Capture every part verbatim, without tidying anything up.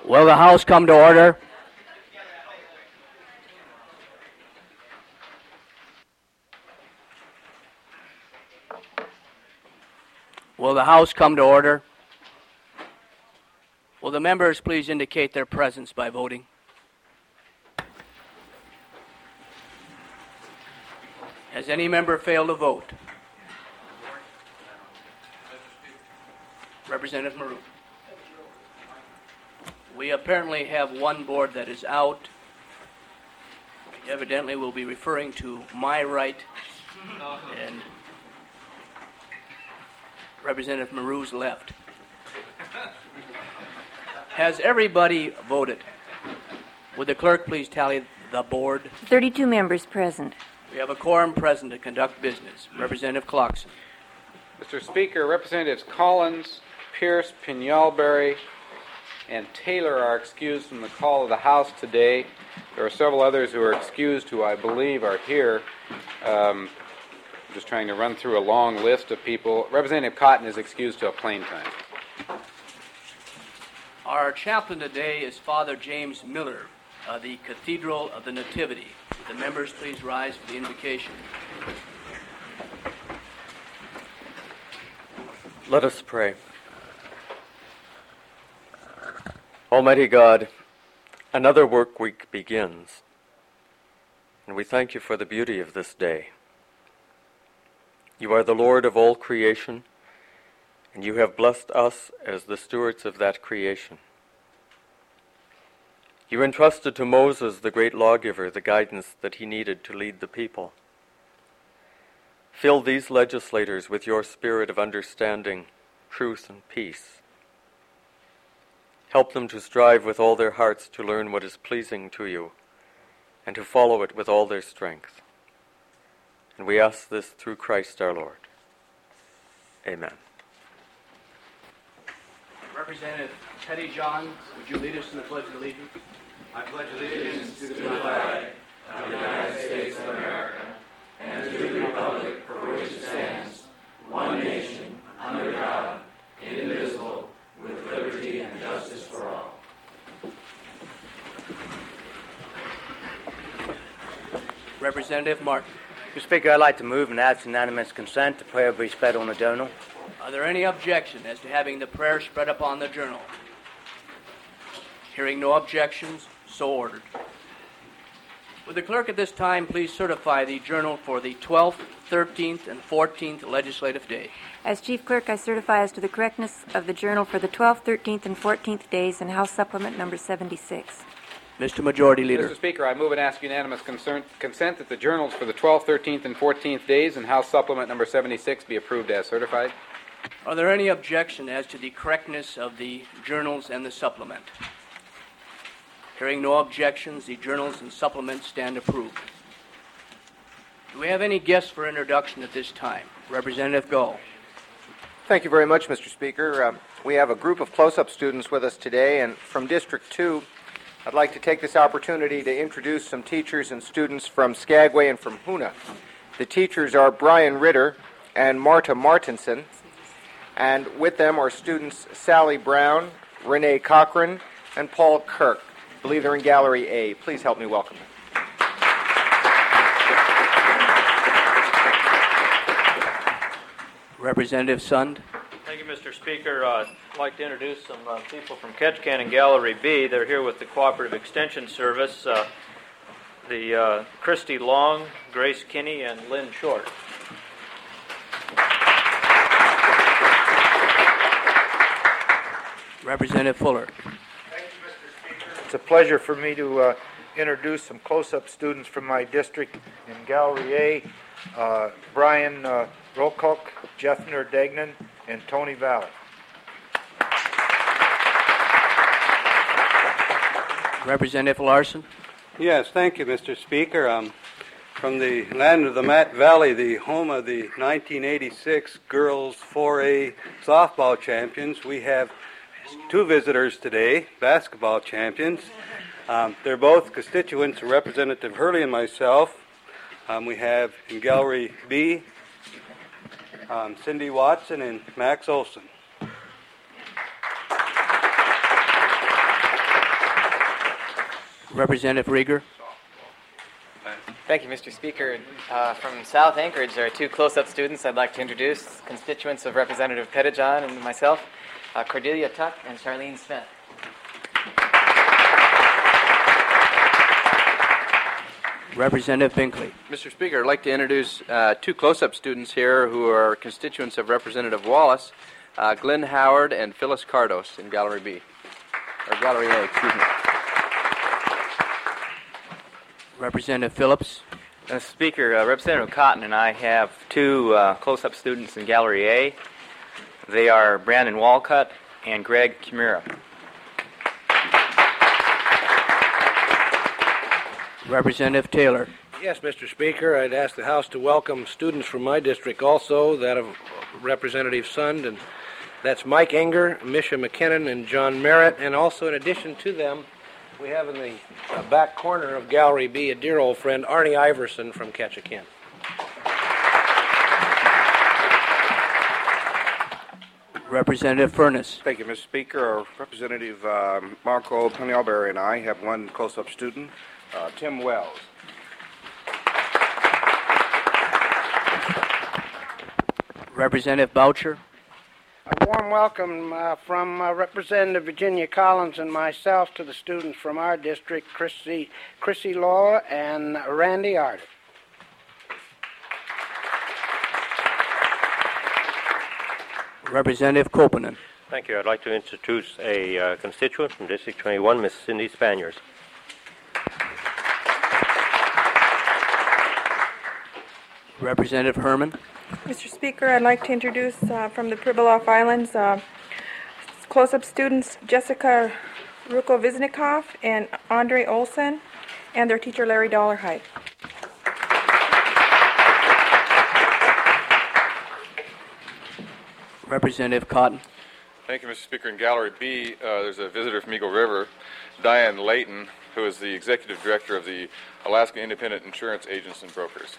Will the House come to order? Will the House come to order? Will the members please indicate their presence by voting? Has any member failed to vote? Representative Maroon. We apparently have one board that is out. Evidently we'll be referring to my right and Representative Maroon's left. Has everybody voted? Would the clerk please tally the board? thirty-two members present. We have a quorum present to conduct business. Representative Clarkson. Mister Speaker, Representatives Collins, Pierce, Pinalberry, and Taylor are excused from the call of the House today. There are several others who are excused who I believe are here. Um, I'm just trying to run through a long list of people. Representative Cotton is excused till plain time. Our chaplain today is Father James Miller of the Cathedral of the Nativity. The members please rise for the invocation. Let us pray. Almighty God, another work week begins, and we thank you for the beauty of this day. You are the Lord of all creation, and you have blessed us as the stewards of that creation. You entrusted to Moses, the great lawgiver, the guidance that he needed to lead the people. Fill these legislators with your spirit of understanding, truth, and peace. Help them to strive with all their hearts to learn what is pleasing to you and to follow it with all their strength. And we ask this through Christ our Lord. Amen. Representative Teddy John, would you lead us in the Pledge of Allegiance? I pledge allegiance to the flag of the United States of America and to the republic for which it stands, one nation, under God, indivisible, with liberty and justice for all. Representative Martin. Mister Speaker, I'd like to move and ask unanimous consent to prayer be spread on the journal. Are there any objection as to having the prayer spread upon the journal? Hearing no objections, so ordered. Would the clerk at this time please certify the journal for the twelfth, thirteenth, and fourteenth legislative day? As Chief Clerk, I certify as to the correctness of the journal for the twelfth, thirteenth, and fourteenth days in House Supplement number seventy-six. Mister Majority Leader. Mister Speaker, I move and ask unanimous concern, consent that the journals for the twelfth, thirteenth, and fourteenth days in House Supplement number seventy-six be approved as certified. Are there any objection as to the correctness of the journals and the supplement? Hearing no objections, the journals and supplements stand approved. Do we have any guests for introduction at this time? Representative Gull. Thank you very much, Mister Speaker. Um, we have a group of close-up students with us today, and from District two, I'd like to take this opportunity to introduce some teachers and students from Skagway and from Hoonah. The teachers are Brian Ritter and Marta Martinson, and with them are students Sally Brown, Renee Cochran, and Paul Kirk. I believe they're in Gallery A. Please help me welcome them. Representative Sund. Thank you, Mister Speaker. Uh, I'd like to introduce some uh, people from Ketchikan and Gallery B. They're here with the Cooperative Extension Service, uh, the uh, Christy Long, Grace Kinney, and Lynn Short. Representative Fuller. It's a pleasure for me to uh, introduce some close-up students from my district in Gallery A, uh, Brian uh, Rocock, Jeffner Degnan, and Tony Valley. Representative Larson. Yes, thank you, Mister Speaker. Um, from the land of the Matt Valley, the home of the nineteen eighty-six girls four A softball champions, we have two visitors today, basketball champions. Um, they're both constituents, Representative Hurley and myself. Um, we have in Gallery B, um, Cindy Watson and Max Olson. Representative Rieger. Thank you, Mister Speaker. Uh, from South Anchorage, there are two close-up students I'd like to introduce, constituents of Representative Pettijohn and myself, uh, Cordelia Tuck and Charlene Smith. Representative Binkley. Mister Speaker, I'd like to introduce uh, two close-up students here who are constituents of Representative Wallace, uh, Glenn Howard and Phyllis Cardos in Gallery B, or Gallery A, excuse me. Representative Phillips. Mister Speaker, uh, Representative Cotton and I have two uh, close-up students in Gallery A. They are Brandon Walcott and Greg Kimura. Representative Taylor. Yes, Mister Speaker, I'd ask the House to welcome students from my district also, that of Representative Sund, and that's Mike Enger, Misha McKinnon, and John Merritt, and also in addition to them, we have in the uh, back corner of Gallery B a dear old friend, Arnie Iverson from Ketchikan. Representative Furness. Thank you, Mister Speaker. Representative uh, Marco Penialberry and I have one close-up student, uh, Tim Wells. Representative Boucher. A warm welcome uh, from uh, Representative Virginia Collins and myself to the students from our district, Chrissy, Chrissy Law and Randy Arden. Representative Koponen. Thank you. I'd like to introduce a uh, constituent from District twenty-one, Miss Cindy Spaniers. Representative Herman. Mister Speaker, I'd like to introduce uh, from the Pribilof Islands uh, close-up students Jessica Rukovisnikov and Andre Olson and their teacher Larry Dollarhide. Representative Cotton. Thank you, Mister Speaker. In Gallery B, uh, there's a visitor from Eagle River, Diane Layton, who is the Executive Director of the Alaska Independent Insurance Agents and Brokers.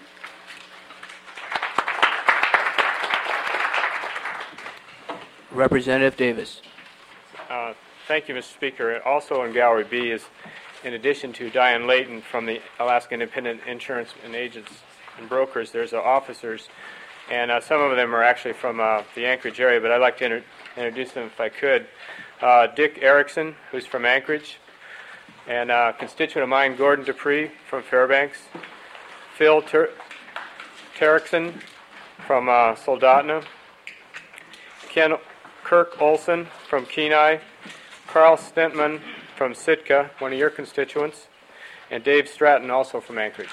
Representative Davis. Uh, thank you, Mister Speaker. Also in Gallery B is, in addition to Diane Layton from the Alaska Independent Insurance and Agents and Brokers, there's uh, officers, and uh, some of them are actually from uh, the Anchorage area, but I'd like to inter- introduce them if I could. Uh, Dick Erickson, who's from Anchorage, and uh, constituent of mine, Gordon Dupree from Fairbanks, Phil Ter- Terrickson from uh, Soldotna, Ken Kirk Olson from Kenai, Carl Stentman from Sitka, one of your constituents, and Dave Stratton, also from Anchorage.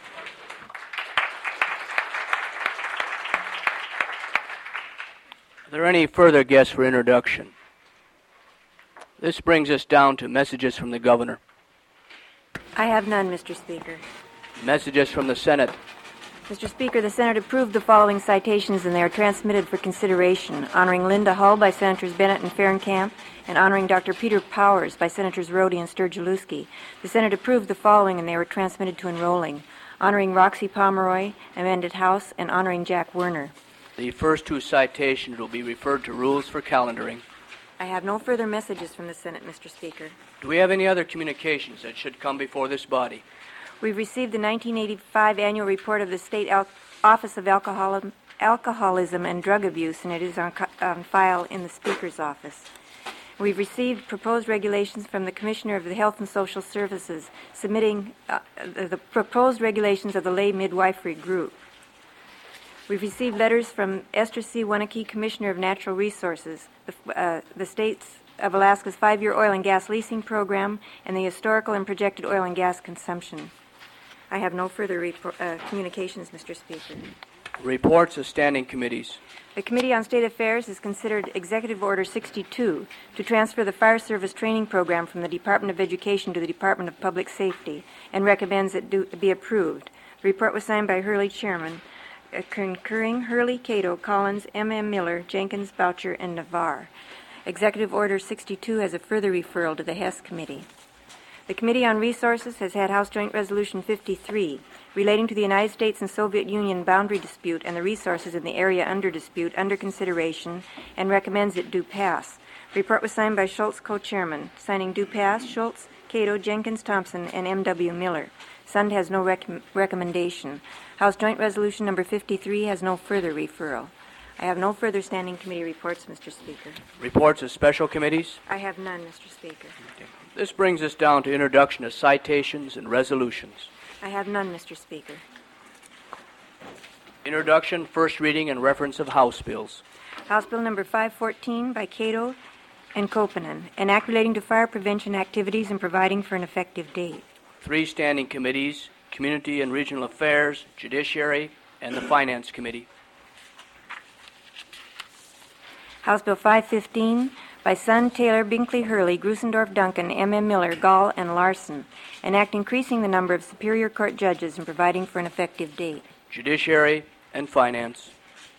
Are there any further guests for introduction? This brings us down to messages from the governor. I have none, Mister Speaker. Messages from the Senate. Mister Speaker, the Senate approved the following citations, and they are transmitted for consideration. Honoring Linda Hull by Senators Bennett and Ferencamp, and honoring Doctor Peter Powers by Senators Rhodey and Sturgielewski. The Senate approved the following, and they were transmitted to enrolling. Honoring Roxy Pomeroy, amended House, and honoring Jack Werner. The first two citations will be referred to rules for calendaring. I have no further messages from the Senate, Mister Speaker. Do we have any other communications that should come before this body? We've received the nineteen eighty-five annual report of the State Al- Office of Alcohol- Alcoholism and Drug Abuse, and it is on, co- on file in the Speaker's office. We've received proposed regulations from the Commissioner of the Health and Social Services, submitting uh, the, the proposed regulations of the lay midwifery group. We've received letters from Esther C. Wanneke, Commissioner of Natural Resources, the, uh, the states of Alaska's five-year oil and gas leasing program, and the historical and projected oil and gas consumption. I have no further report, uh, communications, Mister Speaker. Reports of standing committees. The Committee on State Affairs has considered Executive Order sixty-two to transfer the Fire Service Training Program from the Department of Education to the Department of Public Safety and recommends it do, be approved. The report was signed by Hurley Chairman, uh, concurring Hurley, Cato, Collins, M M. Miller, Jenkins, Boucher, and Navarre. Executive Order sixty-two has a further referral to the Hess Committee. The Committee on Resources has had House Joint Resolution fifty-three relating to the United States and Soviet Union boundary dispute and the resources in the area under dispute under consideration and recommends it do pass. The report was signed by Schultz, co-chairman. Signing do pass, Schultz, Cato, Jenkins, Thompson, and M W. Miller. Sund has no rec- recommendation. House Joint Resolution Number fifty-three has no further referral. I have no further standing committee reports, Mister Speaker. Reports of special committees? I have none, Mister Speaker. This brings us down to introduction of citations and resolutions. I have none, Mister Speaker. Introduction, first reading, and reference of House bills. House Bill Number five fourteen by Cato and Koponen, an act relating to fire prevention activities and providing for an effective date. Three standing committees, Community and Regional Affairs, Judiciary, and the Finance Committee. House Bill five fifteen by Sund, Taylor, Binkley, Hurley, Grusendorf, Duncan, M M. Miller, Gall, and Larson, an act increasing the number of Superior Court judges and providing for an effective date. Judiciary and Finance.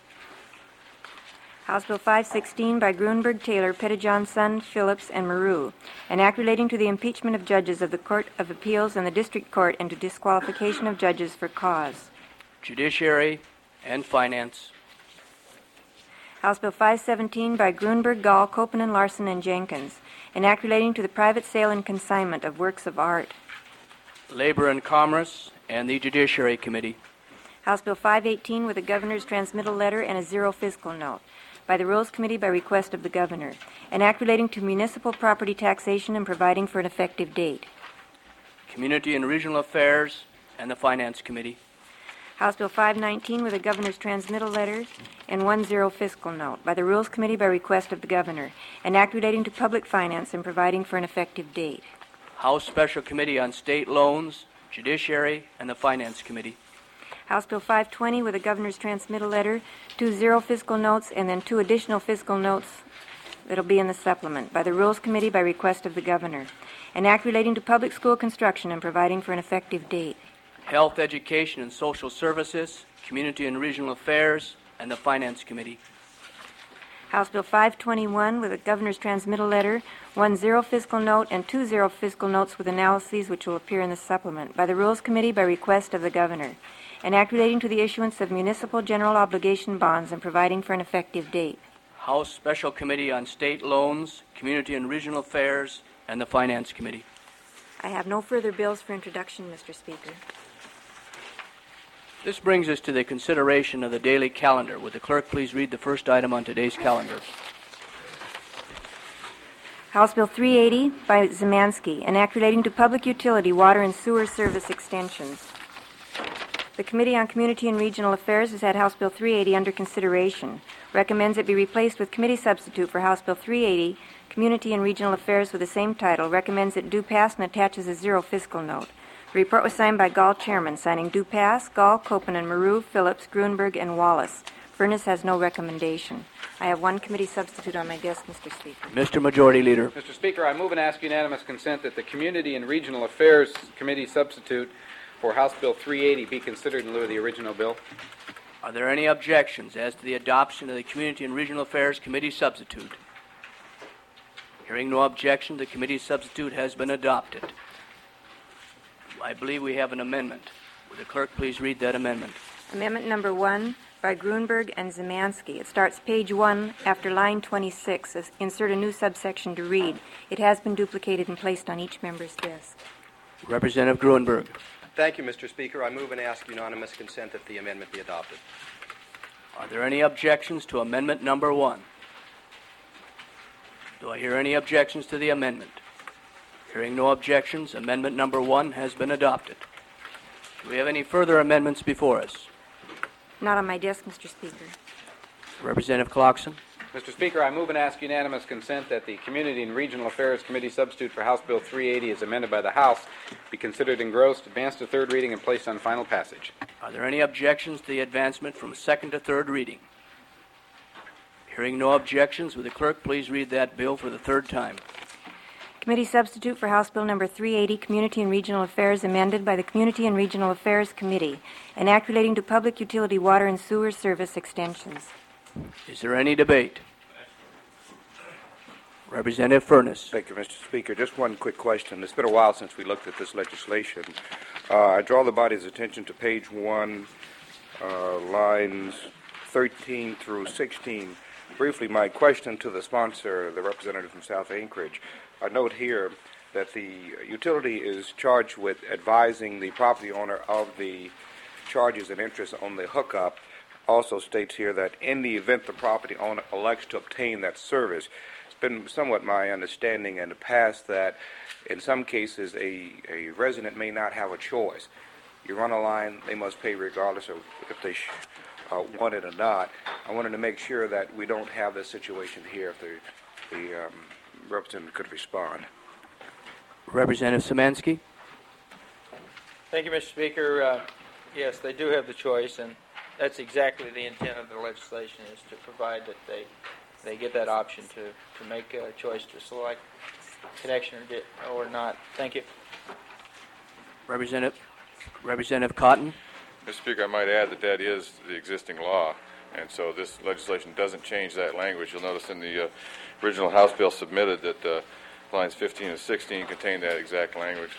House Bill five sixteen by Grunberg, Taylor, Pettijohn, Sund, Phillips, and Maru, an act relating to the impeachment of judges of the Court of Appeals and the District Court and to disqualification of judges for cause. Judiciary and Finance. House Bill five seventeen by Grunberg, Gall, Koponen, Larson, and Jenkins, an act relating to the private sale and consignment of works of art. Labor and Commerce and the Judiciary Committee. House Bill five eighteen with a governor's transmittal letter and a zero fiscal note. By the Rules Committee by request of the governor. An act relating to municipal property taxation and providing for an effective date. Community and Regional Affairs and the Finance Committee. House Bill five nineteen with a governor's transmittal letter and one zero fiscal note. By the Rules Committee by request of the governor. An act relating to public finance and providing for an effective date. House Special Committee on State Loans, Judiciary, and the Finance Committee. House Bill five twenty with a governor's transmittal letter, two zero fiscal notes, and then two additional fiscal notes that'll be in the supplement. By the Rules Committee by request of the governor. An act relating to public school construction and providing for an effective date. Health, Education, and Social Services, Community and Regional Affairs, and the Finance Committee. House Bill five twenty-one with a governor's transmittal letter, one zero fiscal note, and two zero fiscal notes with analyses which will appear in the supplement. By the Rules Committee by request of the governor. An act relating to the issuance of municipal general obligation bonds and providing for an effective date. House Special Committee on State Loans, Community and Regional Affairs, and the Finance Committee. I have no further bills for introduction, Mister Speaker. This brings us to the consideration of the daily calendar. Would the clerk please read the first item on today's calendar? House Bill three eighty by Zemansky, an act relating to public utility, water, and sewer service extensions. The Committee on Community and Regional Affairs has had House Bill three eighty under consideration. Recommends it be replaced with committee substitute for House Bill three eighty, Community and Regional Affairs with the same title. Recommends it do pass and attaches a zero fiscal note. The report was signed by Gall Chairman, signing do pass, Gall, Koponen, Maru, Phillips, Grunberg, and Wallace. Furness has no recommendation. I have one committee substitute on my desk, Mister Speaker. Mister Majority Leader. Mister Speaker, I move and ask unanimous consent that the Community and Regional Affairs Committee substitute for House Bill three eighty be considered in lieu of the original bill. Are there any objections as to the adoption of the Community and Regional Affairs Committee substitute? Hearing no objection, the committee substitute has been adopted. I believe we have an amendment. Would the clerk please read that amendment? Amendment number one by Grunberg and Zemansky. It starts page one after line twenty-six. Insert a new subsection to read. It has been duplicated and placed on each member's desk. Representative Grunberg. Thank you, Mister Speaker. I move and ask unanimous consent that the amendment be adopted. Are there any objections to amendment number one? Do I hear any objections to the amendment? Hearing no objections, amendment number one has been adopted. Do we have any further amendments before us? Not on my desk, Mister Speaker. Representative Clarkson. Mister Speaker, I move and ask unanimous consent that the Community and Regional Affairs Committee substitute for House Bill three eighty as amended by the House be considered engrossed, advanced to third reading, and placed on final passage. Are there any objections to the advancement from second to third reading? Hearing no objections, would the clerk please read that bill for the third time? Committee substitute for House Bill number three eighty, Community and Regional Affairs, amended by the Community and Regional Affairs Committee, an act relating to public utility, water, and sewer service extensions. Is there any debate? Representative Furness. Thank you, Mister Speaker. Just one quick question. It's been a while since we looked at this legislation. Uh, I draw the body's attention to page one, uh, lines thirteen through sixteen. Briefly, my question to the sponsor, the representative from South Anchorage. I note here that the utility is charged with advising the property owner of the charges and interest on the hookup also states here that in the event the property owner elects to obtain that service, it's been somewhat my understanding in the past that in some cases a, a resident may not have a choice. You run a line, they must pay regardless of if they sh- uh, want it or not. I wanted to make sure that we don't have this situation here if the, the um, representative could respond. Representative Szymanski. Thank you, Mister Speaker. Uh, yes, they do have the choice, and that's exactly the intent of the legislation, is to provide that they they get that option to, to make a choice to select connection or, di- or not. Thank you. Representative Representative Cotton. Mister Speaker, I might add that that is the existing law, and so this legislation doesn't change that language. You'll notice in the uh, original House bill submitted that uh, lines fifteen and sixteen contain that exact language.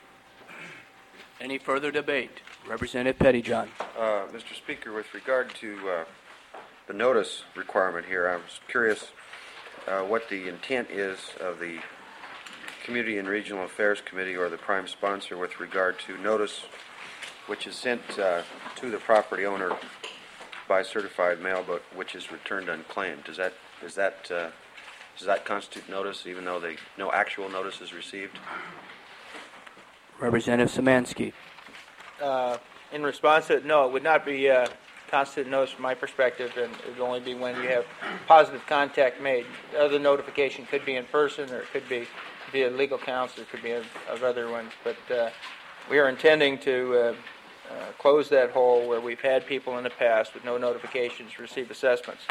Any further debate? Representative Pettyjohn. Uh, Mister Speaker, with regard to uh, the notice requirement here, I was curious uh, what the intent is of the Community and Regional Affairs Committee or the prime sponsor with regard to notice which is sent uh, to the property owner by certified mail, but which is returned unclaimed. Does that is that uh, does that constitute notice, even though they no actual notice is received? Representative Szymanski. Uh, in response to it, no, it would not be uh, constitute notice from my perspective, and it would only be when you have positive contact made. The other notification could be in person, or it could be via legal counsel, it could be of, of other ones. But uh, we are intending to uh, uh, close that hole where we've had people in the past with no notifications receive assessments.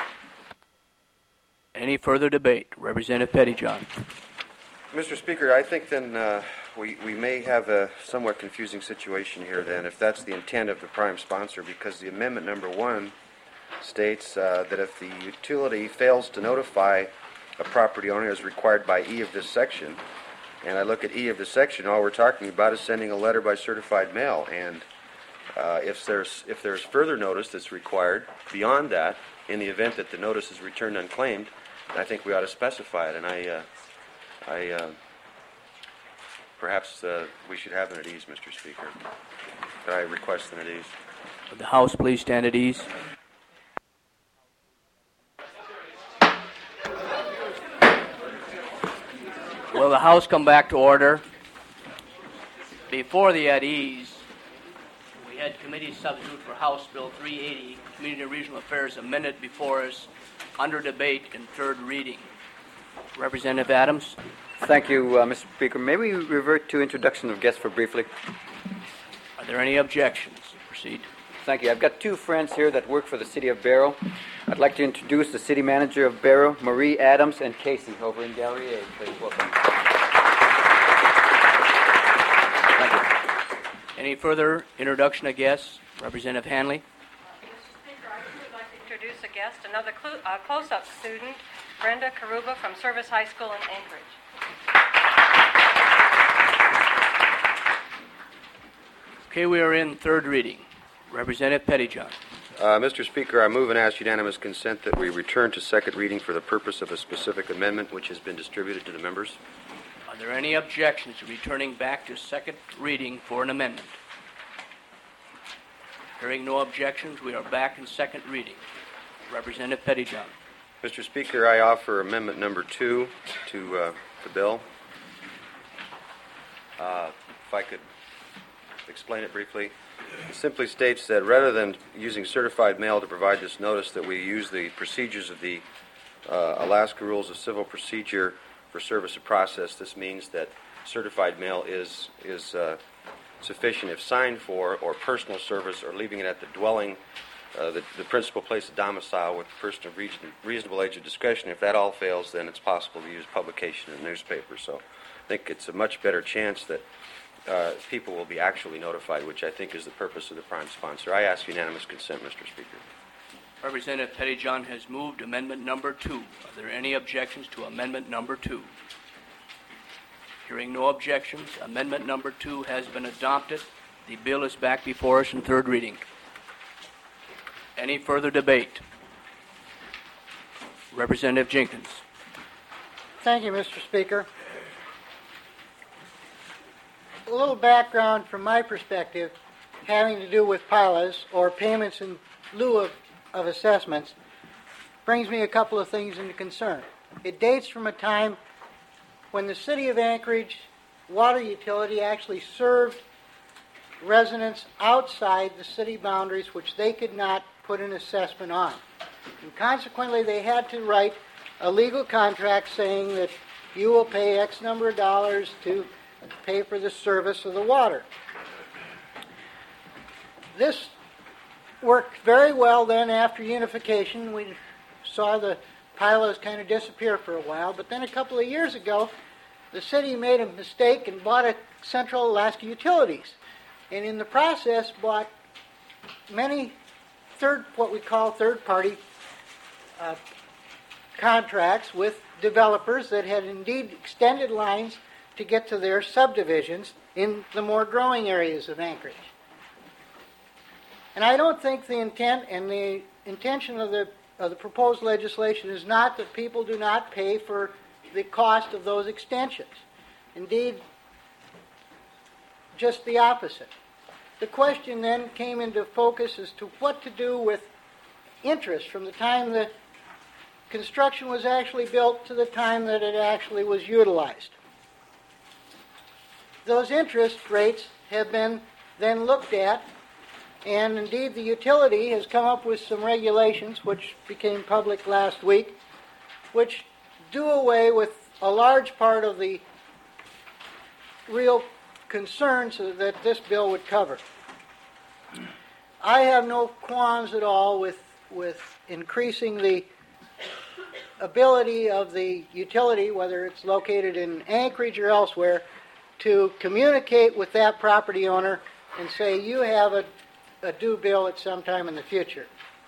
Any further debate? Representative Pettyjohn. Mister Speaker, I think then uh, we, we may have a somewhat confusing situation here then, if that's the intent of the prime sponsor, because the amendment number one states uh, that if the utility fails to notify a property owner as required by E of this section, and I look at E of this section, all we're talking about is sending a letter by certified mail, and uh, if there's if there's further notice that's required beyond that, in the event that the notice is returned unclaimed, I think we ought to specify it, and I uh, I uh, perhaps uh, we should have it at ease, Mister Speaker. Could I request it at ease? Would the House please stand at ease? Will the House come back to order? Before the at ease, we had committee substitute for House Bill three eighty, Community and Regional Affairs amended before us, under debate in third reading. Representative Adams. Thank you, uh, Mister Speaker. May we revert to introduction of guests for briefly? Are there any objections? Proceed. Thank you. I've got two friends here that work for the City of Barrow. I'd like to introduce the City Manager of Barrow, Marie Adams, and Casey over in Gallery A. Please welcome. Thank you. Any further introduction of guests? Representative Hanley. Mister Speaker, I would like to introduce a guest, another cl- uh, close-up student, Brenda Karuba from Service High School in Anchorage. Okay, we are in third reading. Representative Pettyjohn. Uh, Mister Speaker, I move and ask unanimous consent that we return to second reading for the purpose of a specific amendment which has been distributed to the members. Are there any objections to returning back to second reading for an amendment? Hearing no objections, we are back in second reading. Representative Pettyjohn. Mister Speaker, I offer amendment number two to uh, the bill. Uh, if I could explain it briefly. It simply states that rather than using certified mail to provide this notice, that we use the procedures of the uh, Alaska Rules of Civil Procedure for service of process. This means that certified mail is is uh, sufficient if signed for, or personal service, or leaving it at the dwelling, uh, the, the principal place of domicile with a person of reason, reasonable age of discretion. If that all fails, then it's possible to use publication in the newspaper. So I think it's a much better chance that Uh, people will be actually notified, which I think is the purpose of the prime sponsor. I ask unanimous consent, Mister Speaker. Representative Pettyjohn has moved amendment number two. Are there any objections to amendment number two? Hearing no objections, amendment number two has been adopted. The bill is back before us in third reading. Any further debate? Representative Jenkins. Thank you, Mister Speaker. a little background from my perspective having to do with P I L As, or payments in lieu of, of assessments, brings me a couple of things into concern. It dates from a time when the City of Anchorage water utility actually served residents outside the city boundaries which they could not put an assessment on. And consequently, they had to write a legal contract saying that you will pay X number of dollars to pay for the service of the water. This worked very well then after unification. We saw the P I L As kind of disappear for a while, but then a couple of years ago, the city made a mistake and bought a Central Alaska Utilities, and in the process bought many third, what we call third-party uh, contracts with developers that had indeed extended lines to get to their subdivisions in the more growing areas of Anchorage. And I don't think the intent and the intention of the of the proposed legislation is not that people do not pay for the cost of those extensions. Indeed, just the opposite. The question then came into focus as to what to do with interest from the time the construction was actually built to the time that it actually was utilized. Those interest rates have been then looked at, and indeed the utility has come up with some regulations which became public last week, which do away with a large part of the real concerns that this bill would cover. I have no qualms at all with, with increasing the ability of the utility, whether it's located in Anchorage or elsewhere, to communicate with that property owner and say, you have a, a due bill at some time in the future.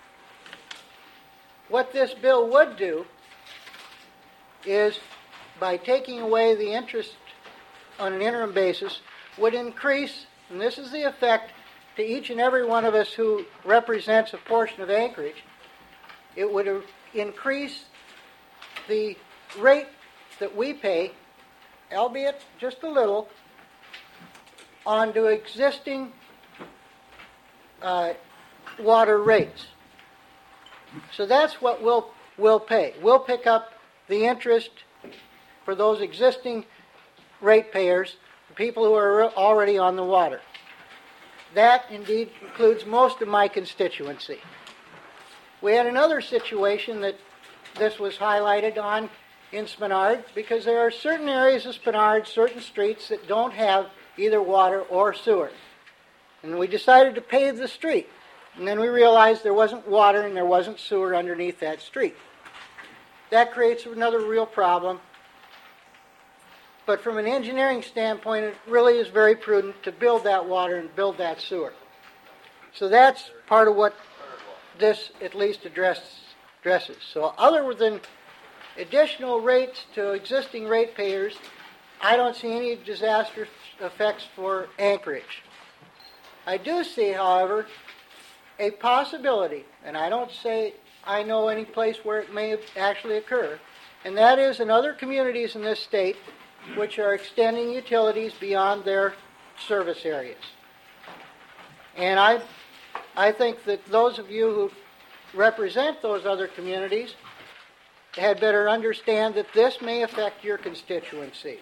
What this bill would do is, by taking away the interest on an interim basis, would increase, and this is the effect to each and every one of us who represents a portion of Anchorage, it would increase the rate that we pay, albeit just a little, onto existing uh, water rates. So that's what we'll, we'll pay. We'll pick up the interest for those existing ratepayers, the people who are already on the water. That indeed includes most of my constituency. We had another situation that this was highlighted on in Spenard, because there are certain areas of Spenard, certain streets that don't have either water or sewer. And we decided to pave the street. And then we realized there wasn't water and there wasn't sewer underneath that street. That creates another real problem. But from an engineering standpoint, it really is very prudent to build that water and build that sewer. So that's part of what this at least address, addresses. So other than additional rates to existing ratepayers, I don't see any disaster effects for Anchorage. I do see, however, a possibility, and I don't say I know any place where it may actually occur, and that is in other communities in this state which are extending utilities beyond their service areas. And I, I think that those of you who represent those other communities had better understand that this may affect your constituencies.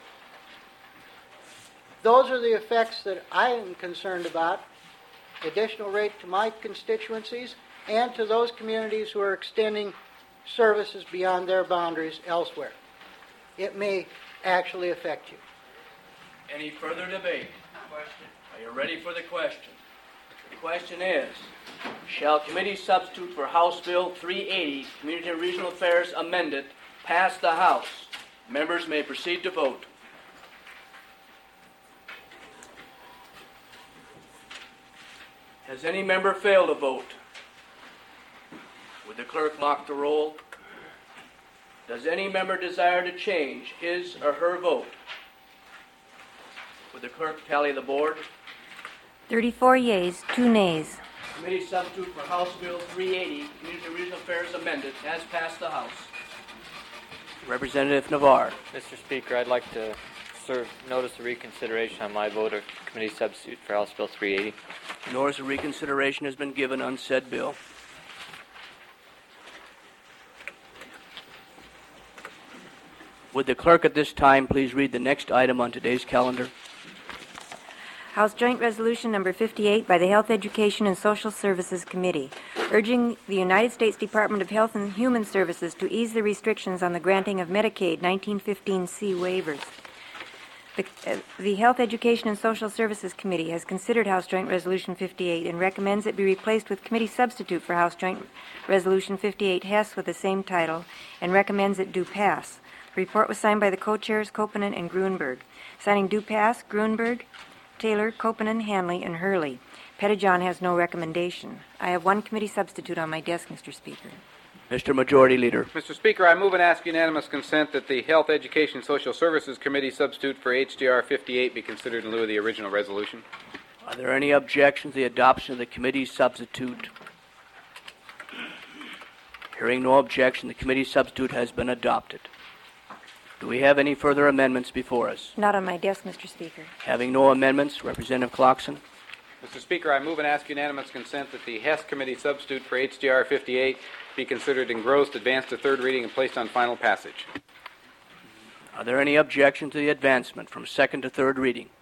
Those are the effects that I am concerned about, additional rate to my constituencies and to those communities who are extending services beyond their boundaries elsewhere. It may actually affect you. Any further debate? Question. Are you ready for the question? The question is, shall committee substitute for House Bill three eighty, Community and Regional Affairs amended, pass the House? Members may proceed to vote. Has any member failed to vote? Would the clerk lock the roll? Does any member desire to change his or her vote? Would the clerk tally the board? thirty-four yeas, two nays. Committee substitute for House Bill three eighty, Community and Regional Affairs amended, has passed the House. Representative Navarre. Mister Speaker, I'd like to serve notice of reconsideration on my vote or committee substitute for House Bill three eighty. Notice of reconsideration has been given on said bill. Would the clerk at this time please read the next item on today's calendar? House Joint Resolution Number fifty-eight by the Health, Education, and Social Services Committee, urging the United States Department of Health and Human Services to ease the restrictions on the granting of Medicaid nineteen fifteen C waivers. The, uh, the Health, Education, and Social Services Committee has considered House Joint Resolution fifty-eight and recommends it be replaced with committee substitute for House Joint Resolution fifty-eight Hess with the same title and recommends it do pass. The report was signed by the co-chairs Koponen and Grunberg. Signing do pass, Grunberg, Taylor, Koponen, Hanley, and Hurley. Pettijohn has no recommendation. I have one committee substitute on my desk, Mister Speaker. Mister Majority Leader. Mister Speaker, I move and ask unanimous consent that the Health, Education, and Social Services Committee substitute for H J R fifty-eight be considered in lieu of the original resolution. Are there any objections to the adoption of the committee substitute? Hearing no objection, the committee substitute has been adopted. Do we have any further amendments before us? Not on my desk, Mister Speaker. Having no amendments, Representative Clarkson. Mister Speaker, I move and ask unanimous consent that the Hess Committee substitute for H J R fifty-eight be considered engrossed, advanced to third reading, and placed on final passage. Are there any objections to the advancement from second to third reading?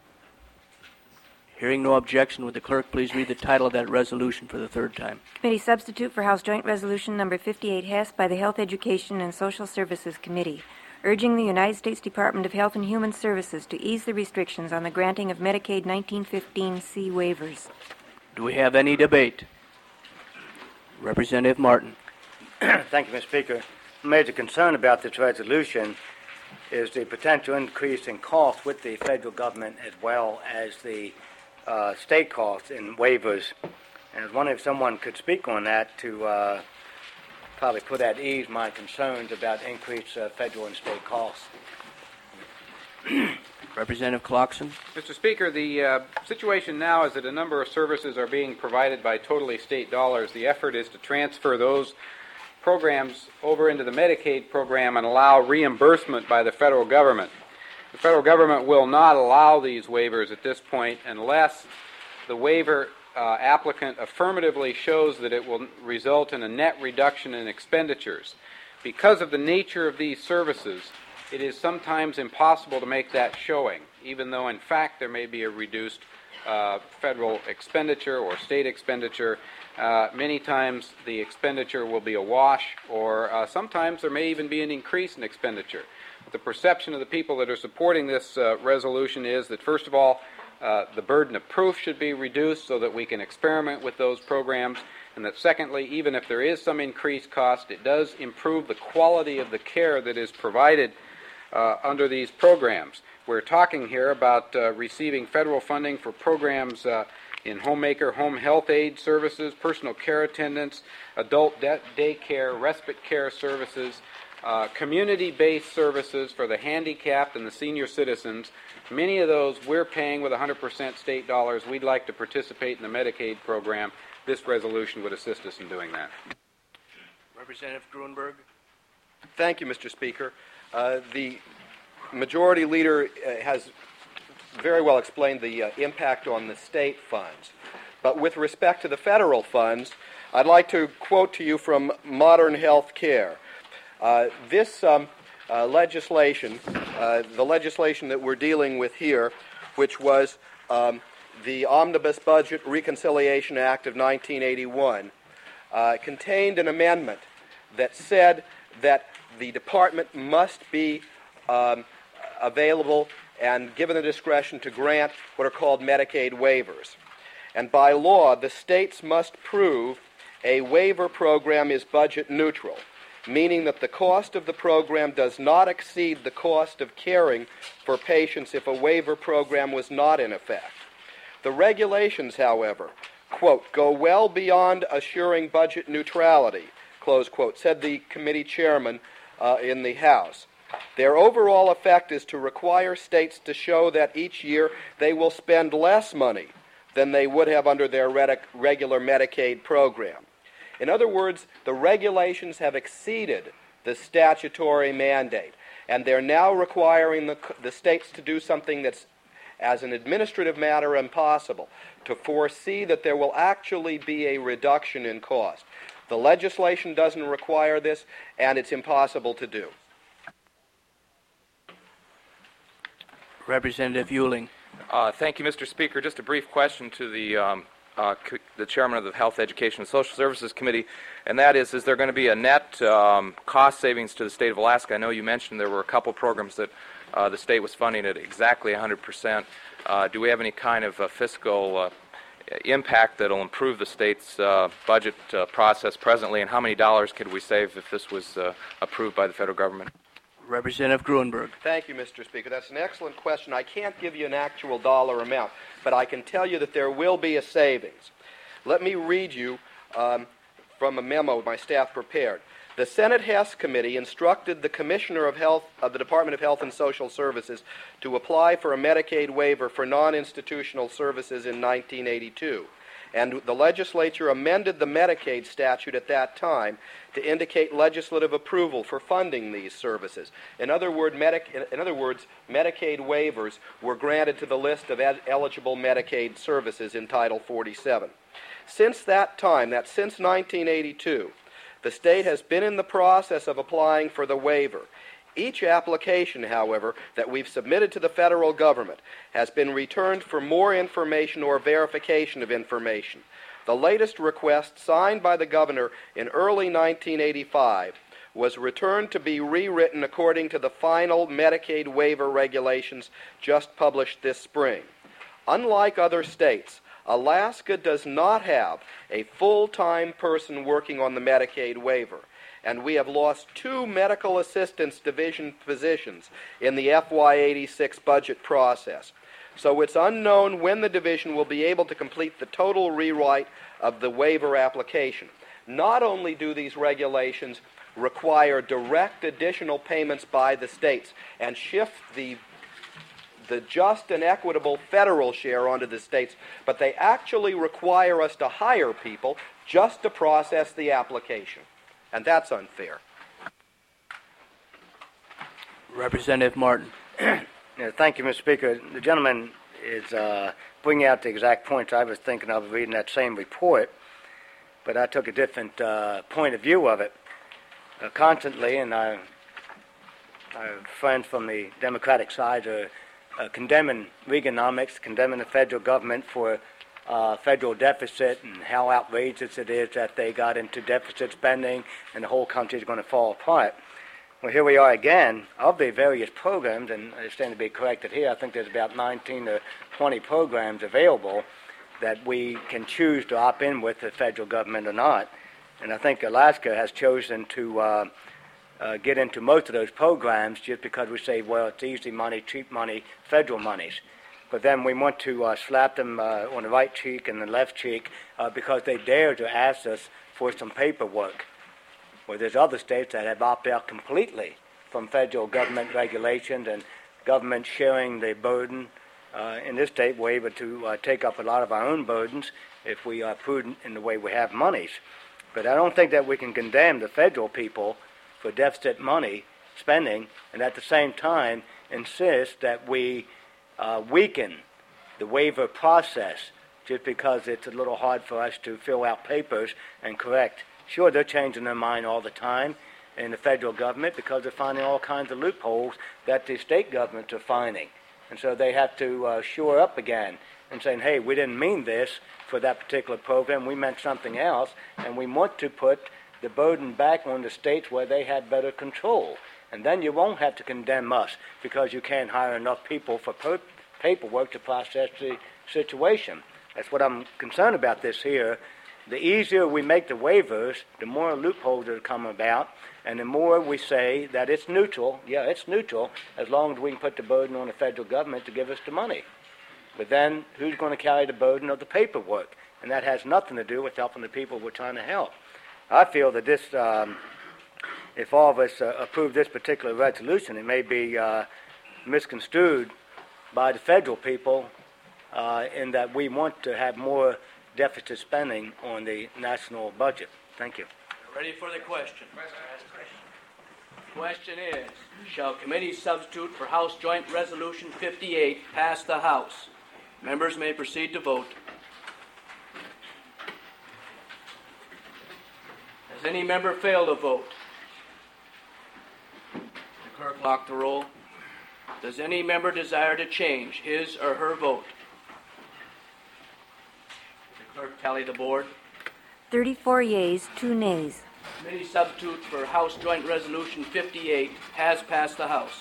Hearing no objection, would the clerk please read the title of that resolution for the third time? Committee substitute for House Joint Resolution Number fifty-eight Hess by the Health, Education, and Social Services Committee, urging the United States Department of Health and Human Services to ease the restrictions on the granting of Medicaid nineteen fifteen C waivers. Do we have any debate? Representative Martin. Thank you, Mister Speaker. A major concern about this resolution is the potential increase in cost with the federal government as well as the uh, state costs in waivers. And I was wondering if someone could speak on that to uh, probably put at ease my concerns about increased uh, federal and state costs. Representative Clarkson. Mister Speaker, the uh, situation now is that a number of services are being provided by totally state dollars. The effort is to transfer those programs over into the Medicaid program and allow reimbursement by the federal government. The federal government will not allow these waivers at this point unless the waiver uh, applicant affirmatively shows that it will result in a net reduction in expenditures. Because of the nature of these services, it is sometimes impossible to make that showing, even though in fact there may be a reduced uh, federal expenditure or state expenditure. Uh, many times the expenditure will be a wash, or uh, sometimes there may even be an increase in expenditure. But the perception of the people that are supporting this uh, resolution is that, first of all, uh, the burden of proof should be reduced so that we can experiment with those programs, and that secondly, even if there is some increased cost, it does improve the quality of the care that is provided uh, under these programs. We're talking here about uh, receiving federal funding for programs uh, in homemaker, home health aid services, personal care attendants, adult de- daycare, respite care services, uh, community-based services for the handicapped and the senior citizens. Many of those we're paying with one hundred percent state dollars. We'd like to participate in the Medicaid program. This resolution would assist us in doing that. Representative Grunberg. Thank you, Mister Speaker. Uh, the Majority Leader uh, has very well explained the uh, impact on the state funds. But with respect to the federal funds, I'd like to quote to you from Modern Health Care. Uh, this um, uh, legislation, uh, the legislation that we're dealing with here, which was um, the Omnibus Budget Reconciliation Act of nineteen eighty-one, uh, contained an amendment that said that the department must be um, available and given the discretion to grant what are called Medicaid waivers. And by law, the states must prove a waiver program is budget neutral, meaning that the cost of the program does not exceed the cost of caring for patients if a waiver program was not in effect. The regulations, however, quote, go well beyond assuring budget neutrality, close quote, said the committee chairman uh, in the House. Their overall effect is to require states to show that each year they will spend less money than they would have under their regular Medicaid program. In other words, the regulations have exceeded the statutory mandate. And they're now requiring the, the states to do something that's, as an administrative matter, impossible, to foresee that there will actually be a reduction in cost. The legislation doesn't require this, and it's impossible to do. Representative Euling. Uh, thank you, Mister Speaker. Just a brief question to the um, uh, c- the chairman of the Health, Education, and Social Services Committee, and that is, is there going to be a net um, cost savings to the state of Alaska? I know you mentioned there were a couple programs that uh, the state was funding at exactly one hundred percent. Uh, do we have any kind of uh, fiscal uh, impact that will improve the state's uh, budget uh, process presently, and how many dollars could we save if this was uh, approved by the federal government? Representative Gruenberg. Thank you, Mister Speaker. That's an excellent question. I can't give you an actual dollar amount, but I can tell you that there will be a savings. Let me read you um, from a memo my staff prepared. The Senate Hess Committee instructed the Commissioner of Health of the Department of Health and Social Services to apply for a Medicaid waiver for non-institutional services in nineteen eighty-two. And the legislature amended the Medicaid statute at that time to indicate legislative approval for funding these services. In other, word, Medic- in other words, Medicaid waivers were granted to the list of ed- eligible Medicaid services in Title forty-seven. Since that time, that's since nineteen eighty-two, the state has been in the process of applying for the waiver. Each application, however, that we've submitted to the federal government has been returned for more information or verification of information. The latest request, signed by the governor in early nineteen eighty-five, was returned to be rewritten according to the final Medicaid waiver regulations just published this spring. Unlike other states, Alaska does not have a full-time person working on the Medicaid waiver, and we have lost two medical assistance division positions in the F Y eighty-six budget process. So it's unknown when the division will be able to complete the total rewrite of the waiver application. Not only do these regulations require direct additional payments by the states and shift the the just and equitable federal share onto the states, but they actually require us to hire people just to process the application. And that's unfair. Representative Martin. Yeah, thank you, Mister Speaker. The gentleman is uh, bringing out the exact points I was thinking of reading that same report, but I took a different uh, point of view of it. Uh, constantly, and I, our friends from the Democratic side are uh, condemning Reaganomics, condemning the federal government for uh, federal deficit and how outrageous it is that they got into deficit spending and the whole country is going to fall apart. Well, here we are again. Of the various programs, and I stand to be corrected here, I think there's about nineteen or twenty programs available that we can choose to opt in with the federal government or not. And I think Alaska has chosen to uh, uh, get into most of those programs just because we say, well, it's easy money, cheap money, federal monies. But then we want to uh, slap them uh, on the right cheek and the left cheek uh, because they dare to ask us for some paperwork. Where there's other states that have opted out completely from federal government regulations and government sharing the burden. Uh, in this state, we're able to uh, take up a lot of our own burdens if we are prudent in the way we have monies. But I don't think that we can condemn the federal people for deficit money spending and at the same time insist that we uh, weaken the waiver process just because it's a little hard for us to fill out papers and correct. Sure, they're changing their mind all the time in the federal government because they're finding all kinds of loopholes that the state governments are finding. And so they have to uh, shore up again and saying, hey, we didn't mean this for that particular program, we meant something else, and we want to put the burden back on the states where they have better control. And then you won't have to condemn us because you can't hire enough people for per- paperwork to process the situation. That's what I'm concerned about this here. The easier we make the waivers, the more loopholes that come about, and the more we say that it's neutral. Yeah, it's neutral, as long as we can put the burden on the federal government to give us the money. But then who's going to carry the burden of the paperwork? And that has nothing to do with helping the people we're trying to help. I feel that this, um, if all of us uh, approve this particular resolution, it may be uh, misconstrued by the federal people uh, in that we want to have more deficit spending on the national budget. Thank you. Ready for the question. Question is, shall committee substitute for House Joint Resolution fifty-eight pass the House? Members may proceed to vote. Has any member failed to vote? The clerk lock the roll. Does any member desire to change his or her vote? The clerk tally the board. thirty-four yeas, two nays. Committee substitute for House Joint Resolution fifty-eight has passed the House.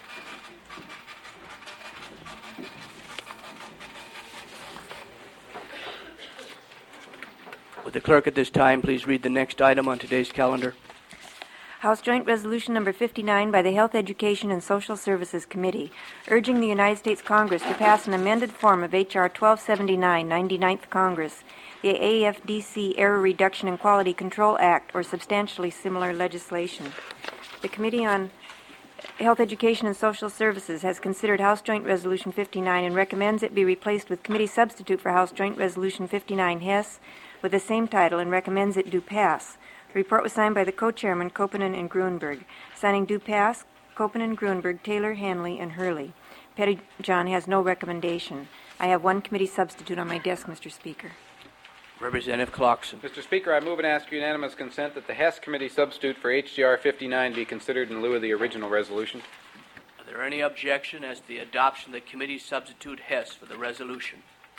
Would the clerk at this time please read the next item on today's calendar? House Joint Resolution Number fifty-nine by the Health, Education, and Social Services Committee, urging the United States Congress to pass an amended form of H R twelve seventy-nine, ninety-ninth Congress, the A F D C Error Reduction and Quality Control Act, or substantially similar legislation. The Committee on Health, Education, and Social Services has considered House Joint Resolution fifty-nine and recommends it be replaced with committee substitute for House Joint Resolution fifty-nine Hess with the same title and recommends it do pass. The report was signed by the co-chairmen, Kopenen and Grunberg. Signing do pass, Kopenen, Grunberg, Taylor, Hanley, and Hurley. Pettyjohn has no recommendation. I have one committee substitute on my desk, Mister Speaker. Representative Clarkson. Mister Speaker, I move and ask unanimous consent that the Hess Committee substitute for H J R fifty-nine be considered in lieu of the original resolution. Are there any objection as to the adoption of the committee substitute Hess for the resolution?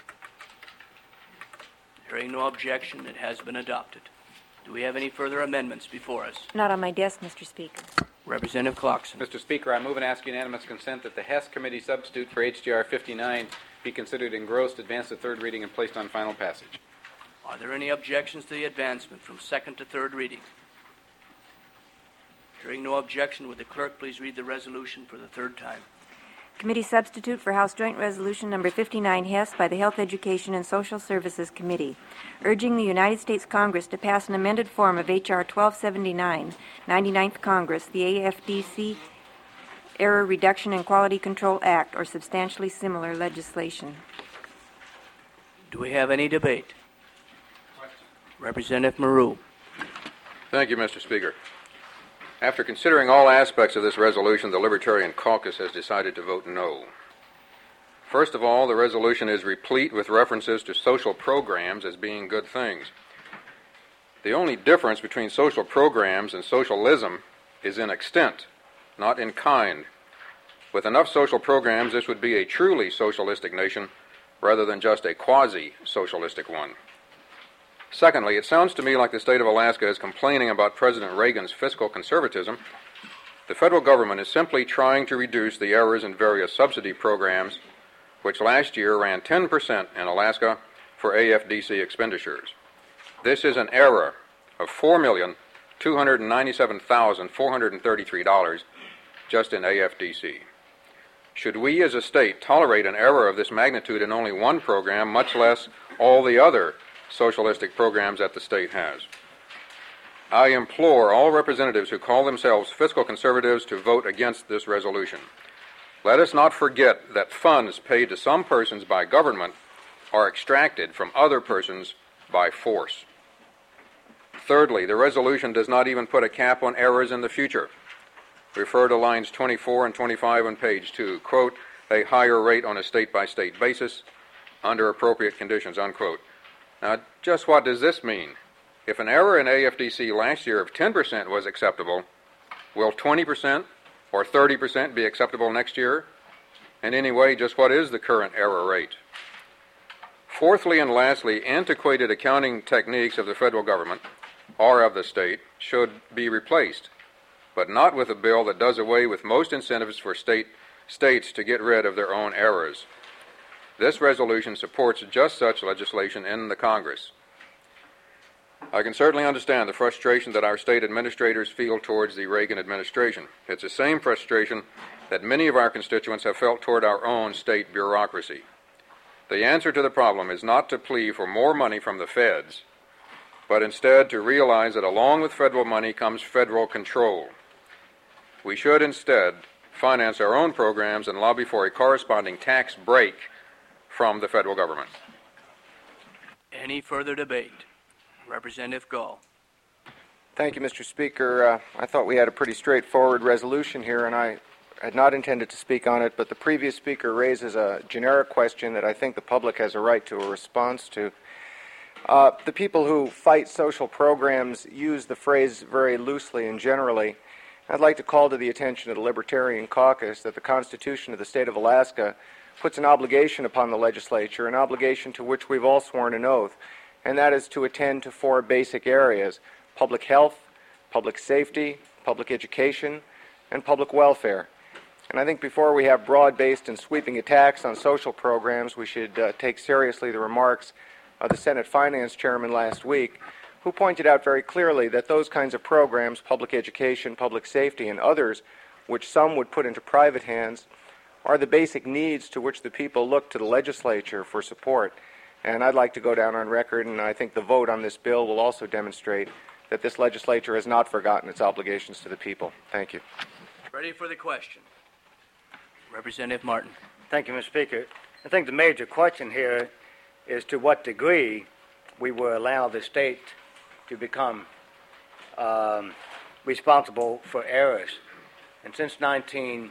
Hearing no objection, it has been adopted. Do we have any further amendments before us? Not on my desk, Mister Speaker. Representative Clarkson. Mister Speaker, I move and ask unanimous consent that the Hess Committee substitute for H J R fifty-nine be considered engrossed, advanced to third reading, and placed on final passage. Are there any objections to the advancement from second to third reading? Hearing no objection, would the clerk please read the resolution for the third time? Committee substitute for House Joint Resolution Number fifty-nine Hess by the Health, Education, and Social Services Committee, urging the United States Congress to pass an amended form of H R twelve seventy-nine, ninety-ninth Congress, the A F D C Error Reduction and Quality Control Act, or substantially similar legislation. Do we have any debate? Representative Maru. Thank you, Mister Speaker. After considering all aspects of this resolution, the Libertarian Caucus has decided to vote no. First of all, the resolution is replete with references to social programs as being good things. The only difference between social programs and socialism is in extent, not in kind. With enough social programs, this would be a truly socialistic nation rather than just a quasi-socialistic one. Secondly, it sounds to me like the state of Alaska is complaining about President Reagan's fiscal conservatism. The federal government is simply trying to reduce the errors in various subsidy programs, which last year ran ten percent in Alaska for A F D C expenditures. This is an error of four million two hundred ninety-seven thousand four hundred thirty-three dollars just in A F D C. Should we as a state tolerate an error of this magnitude in only one program, much less all the other socialistic programs that the state has? I implore all representatives who call themselves fiscal conservatives to vote against this resolution. Let us not forget that funds paid to some persons by government are extracted from other persons by force. Thirdly, the resolution does not even put a cap on errors in the future. Refer to lines twenty-four and twenty-five on page two. Quote, a higher rate on a state-by-state basis under appropriate conditions, unquote. Now, just what does this mean? If an error in A F D C last year of ten percent was acceptable, will twenty percent or thirty percent be acceptable next year? And anyway, just what is the current error rate? Fourthly and lastly, antiquated accounting techniques of the federal government or of the state should be replaced, but not with a bill that does away with most incentives for state states to get rid of their own errors. This resolution supports just such legislation in the Congress. I can certainly understand the frustration that our state administrators feel towards the Reagan administration. It's the same frustration that many of our constituents have felt toward our own state bureaucracy. The answer to the problem is not to plead for more money from the feds, but instead to realize that along with federal money comes federal control. We should instead finance our own programs and lobby for a corresponding tax break from the federal government. Any further debate? Representative Gall. Thank you, Mister Speaker. Uh, I thought we had a pretty straightforward resolution here, and I had not intended to speak on it, but the previous speaker raises a generic question that I think the public has a right to a response to. Uh, the people who fight social programs use the phrase very loosely and generally. I'd like to call to the attention of the Libertarian Caucus that the Constitution of the State of Alaska puts an obligation upon the legislature, an obligation to which we've all sworn an oath, and that is to attend to four basic areas: public health, public safety, public education, and public welfare. And I think before we have broad-based and sweeping attacks on social programs, we should uh, take seriously the remarks of the Senate Finance Chairman last week, who pointed out very clearly that those kinds of programs, public education, public safety, and others, which some would put into private hands, are the basic needs to which the people look to the legislature for support. And I'd like to go down on record, and I think the vote on this bill will also demonstrate that this legislature has not forgotten its obligations to the people. Thank you. Ready for the question. Representative Martin. Thank you, Mister Speaker. I think the major question here is to what degree we will allow the state to become um, responsible for errors. And since nineteen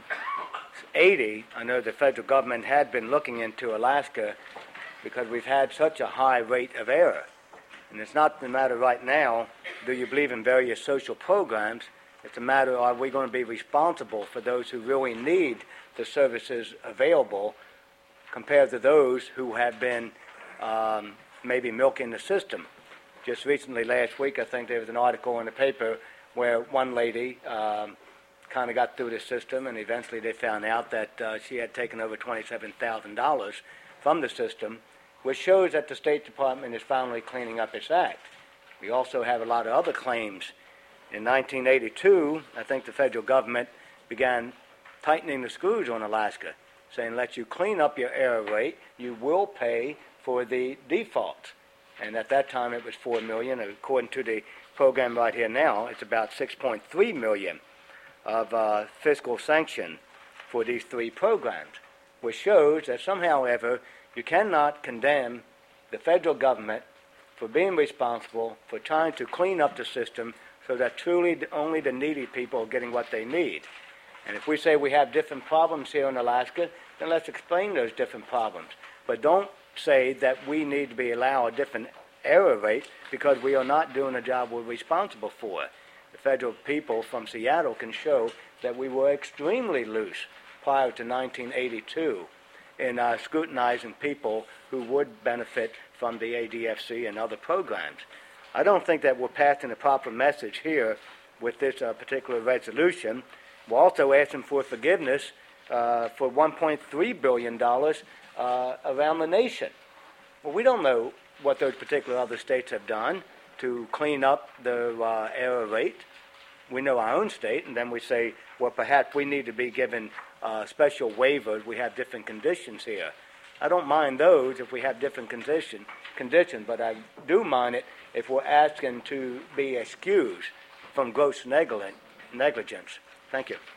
eighty, I know the federal government had been looking into Alaska because we've had such a high rate of error. And it's not the matter right now, do you believe in various social programs? It's a matter, are we going to be responsible for those who really need the services available compared to those who have been um, maybe milking the system? Just recently, last week, I think there was an article in the paper where one lady um, kind of got through the system, and eventually they found out that uh, she had taken over twenty-seven thousand dollars from the system, which shows that the State Department is finally cleaning up its act. We also have a lot of other claims. In nineteen eighty-two, I think the federal government began tightening the screws on Alaska, saying, let you clean up your error rate, you will pay for the default. And at that time, it was four million dollars. According to the program right here now, it's about six point three million dollars of uh, fiscal sanction for these three programs, which shows that somehow or ever you cannot condemn the federal government for being responsible for trying to clean up the system so that truly only the needy people are getting what they need. And if we say we have different problems here in Alaska, then let's explain those different problems. But don't say that we need to be allowed a different error rate because we are not doing the job we're responsible for. The federal people from Seattle can show that we were extremely loose prior to nineteen eighty-two in uh, scrutinizing people who would benefit from the A D F C and other programs. I don't think that we're passing a proper message here with this uh, particular resolution. We're also asking for forgiveness uh, for one point three billion dollars uh, around the nation. Well, we don't know what those particular other states have done to clean up the uh, error rate. We know our own state, and then we say, well, perhaps we need to be given uh, special waivers. We have different conditions here. I don't mind those if we have different condition, conditions, but I do mind it if we're asking to be excused from gross negligence. Thank you.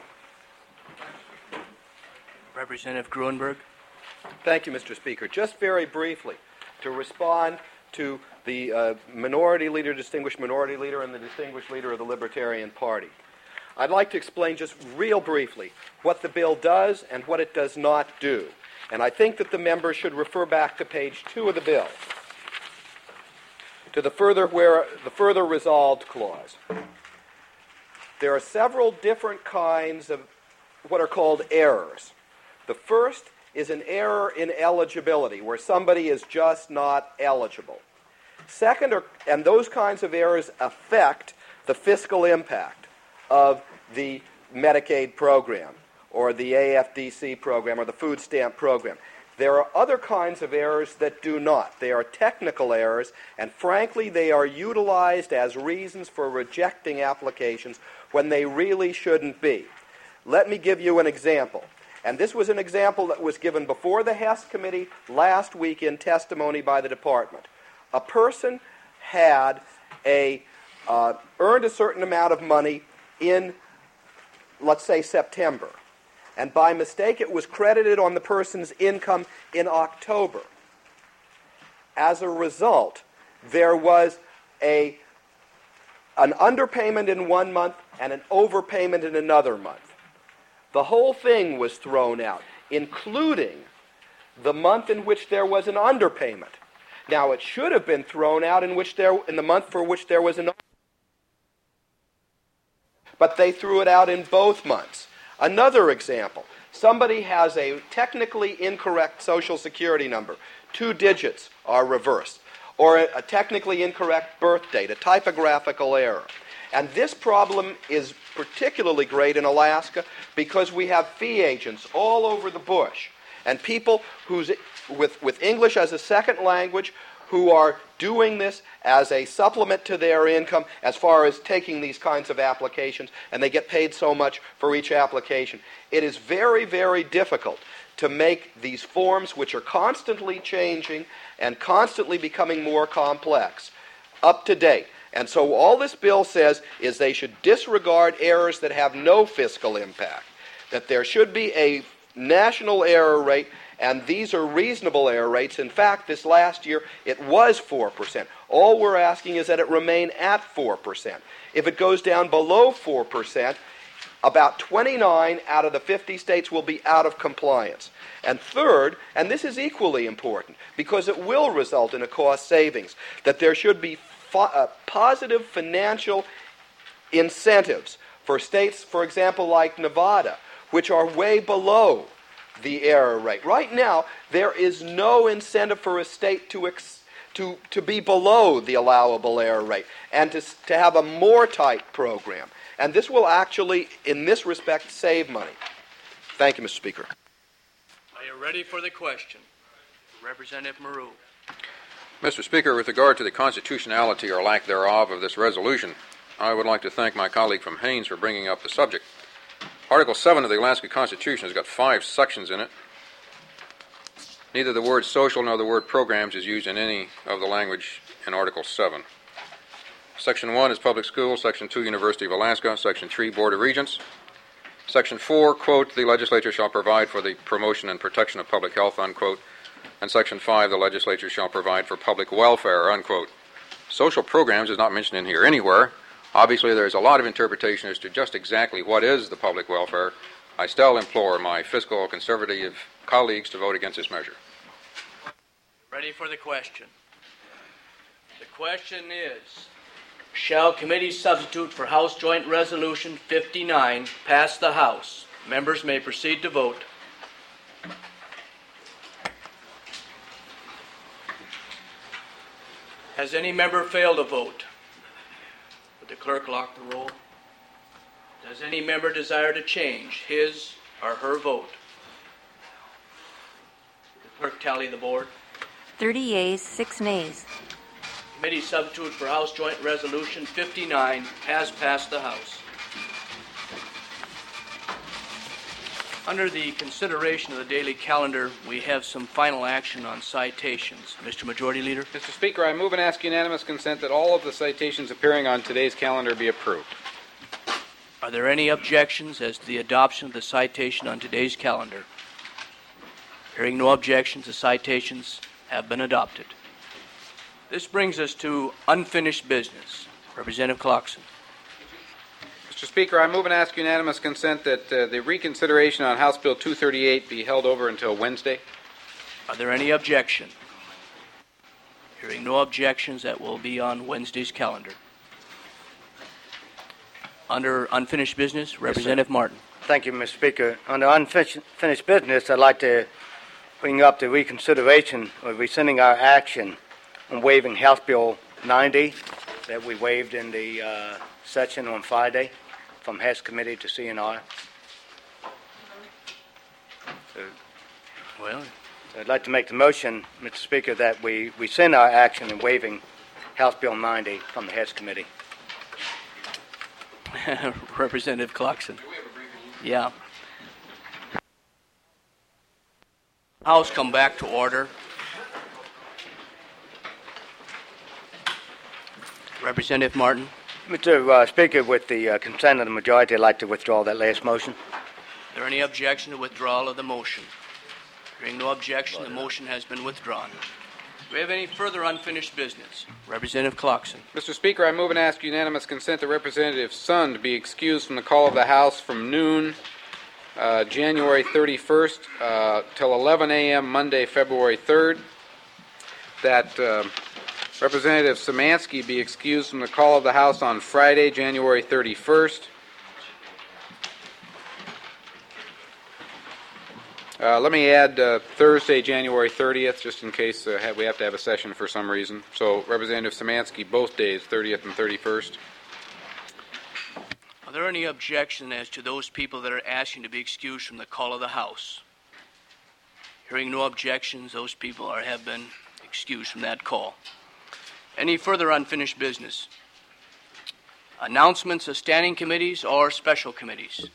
Representative Gruenberg. Thank you, Mister Speaker. Just very briefly, to respond to the uh, minority leader, distinguished minority leader, and the distinguished leader of the Libertarian Party. I'd like to explain just real briefly what the bill does and what it does not do. And I think that the members should refer back to page two of the bill, to the further, where, the further resolved clause. There are several different kinds of what are called errors. The first is an error in eligibility, where somebody is just not eligible. Second, are, and those kinds of errors affect the fiscal impact of the Medicaid program, or the A F D C program, or the food stamp program. There are other kinds of errors that do not. They are technical errors, and frankly, they are utilized as reasons for rejecting applications when they really shouldn't be. Let me give you an example. And this was an example that was given before the Hess Committee last week in testimony by the department. A person had a uh, earned a certain amount of money in, let's say, September. And by mistake, it was credited on the person's income in October. As a result, there was a an underpayment in one month and an overpayment in another month. The whole thing was thrown out, including the month in which there was an underpayment. Now, it should have been thrown out in which there in the month for which there was an but they threw it out in both months. Another example, somebody has a technically incorrect Social Security number. Two digits are reversed. Or a, a technically incorrect birth date, a typographical error. And this problem is particularly great in Alaska because we have fee agents all over the bush and people who's with, with English as a second language who are doing this as a supplement to their income as far as taking these kinds of applications, and they get paid so much for each application. It is very, very difficult to make these forms, which are constantly changing and constantly becoming more complex, up to date. And so all this bill says is they should disregard errors that have no fiscal impact, that there should be a national error rate, and these are reasonable error rates. In fact, this last year it was four percent. All we're asking is that it remain at four percent. If it goes down below four percent, about twenty-nine out of the fifty states will be out of compliance. And third, and this is equally important because it will result in a cost savings, that there should be fo- uh, positive financial incentives for states, for example, like Nevada, which are way below the error rate. Right now, there is no incentive for a state to ex- to, to be below the allowable error rate and to, to have a more tight program. And this will actually, in this respect, save money. Thank you, Mister Speaker. Are you ready for the question? Representative Maru. Mister Speaker, with regard to the constitutionality or lack thereof of this resolution, I would like to thank my colleague from Haines for bringing up the subject. Article seven of the Alaska Constitution has got five sections in it. Neither the word social nor the word programs is used in any of the language in Article seven. Section one is public schools. Section two, University of Alaska. Section three, Board of Regents. Section four, quote, the legislature shall provide for the promotion and protection of public health, unquote. And Section five, the legislature shall provide for public welfare, unquote. Social programs is not mentioned in here anywhere. Obviously, there's a lot of interpretation as to just exactly what is the public welfare. I still implore my fiscal conservative colleagues to vote against this measure. Ready for the question. The question is, shall committee substitute for House Joint Resolution fifty-nine pass the House? Members may proceed to vote. Has any member failed to vote? Would the clerk lock the roll? Does any member desire to change his or her vote? Would the clerk tally the board? thirty yeas, six nays. Committee substitute for House Joint Resolution fifty-nine has passed the House. Under the consideration of the daily calendar, we have some final action on citations. Mister Majority Leader? Mister Speaker, I move and ask unanimous consent that all of the citations appearing on today's calendar be approved. Are there any objections as to the adoption of the citation on today's calendar? Hearing no objections, the citations have been adopted. This brings us to unfinished business. Representative Clarkson. Mister Speaker, I move and ask unanimous consent that uh, the reconsideration on House Bill two thirty-eight be held over until Wednesday. Are there any objections? Hearing no objections, that will be on Wednesday's calendar. Under unfinished business, Representative yes, Martin. Thank you, Mister Speaker. Under unfinished business, I'd like to bring up the reconsideration of rescinding our action on waiving House Bill ninety that we waived in the uh, session on Friday from H E S Committee to C N R. So, well, I'd like to make the motion, Mister Speaker, that we rescind our action in waiving House Bill ninety from the H E S Committee. Representative Clarkson. Yeah. House come back to order. Representative Martin. Mister Uh, Speaker, with the uh, consent of the majority, I'd like to withdraw that last motion. Is there any objection to withdrawal of the motion? Hearing no objection, the motion has been withdrawn. Do we have any further unfinished business? Representative Clarkson. Mister Speaker, I move and ask unanimous consent that Representative Sund be excused from the call of the House from noon, uh, January thirty-first, uh, till eleven a.m. Monday, February third. That uh, Representative Szymanski be excused from the call of the House on Friday, January thirty-first. Uh, let me add uh, Thursday, January thirtieth, just in case uh, have, we have to have a session for some reason. So Representative Szymanski, both days, thirtieth and thirty-first. Are there any objection as to those people that are asking to be excused from the call of the House? Hearing no objections, those people are, have been excused from that call. Any further unfinished business? Announcements of standing committees or special committees?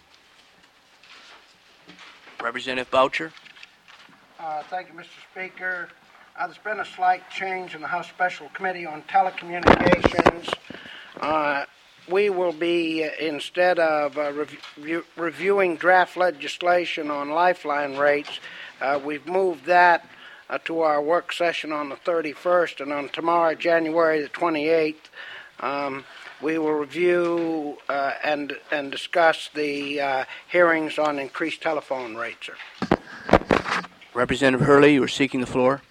Representative Boucher. Uh, thank you, Mister Speaker. Uh, there's been a slight change in the House Special Committee on Telecommunications. Uh, we will be, uh, instead of uh, rev- reviewing draft legislation on lifeline rates, uh, we've moved that uh, to our work session on the thirty-first, and on tomorrow, January the twenty-eighth, um, we will review uh, and and discuss the uh, hearings on increased telephone rates, sir. Representative Hurley, you are seeking the floor.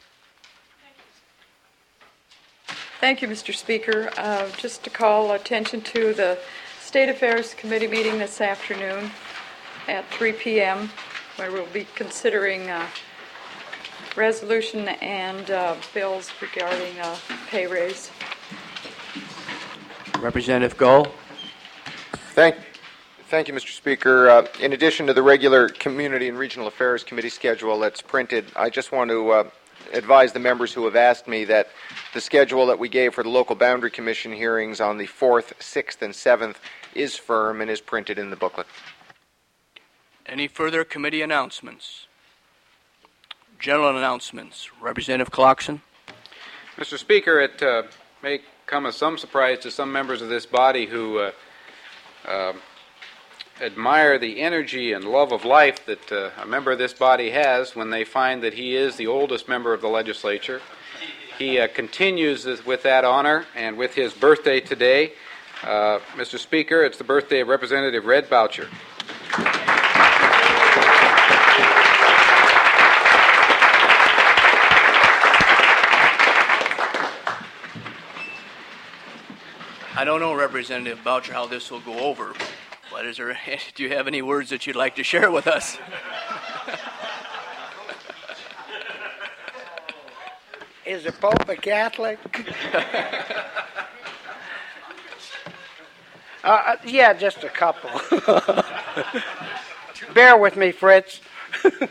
Thank you, Mister Speaker. Uh, just to call attention to the State Affairs Committee meeting this afternoon at three p.m., where we'll be considering uh, resolution and uh, bills regarding uh, pay raise. Representative Gull. Thank, thank you, Mister Speaker. Uh, in addition to the regular Community and Regional Affairs Committee schedule that's printed, I just want to uh, advise the members who have asked me that the schedule that we gave for the Local Boundary Commission hearings on the fourth, sixth, and seventh is firm and is printed in the booklet. Any further committee announcements? General announcements. Representative Clarkson. Mister Speaker, it uh, may come as some surprise to some members of this body who uh, uh, admire the energy and love of life that uh, a member of this body has when they find that he is the oldest member of the legislature. He uh, continues with that honor, and with his birthday today, uh, Mister Speaker, it's the birthday of Representative Red Boucher. I don't know, Representative Boucher, how this will go over, but is there, do you have any words that you'd like to share with us? Is the Pope a Catholic? uh, yeah, just a couple. Bear with me, Fritz. oh,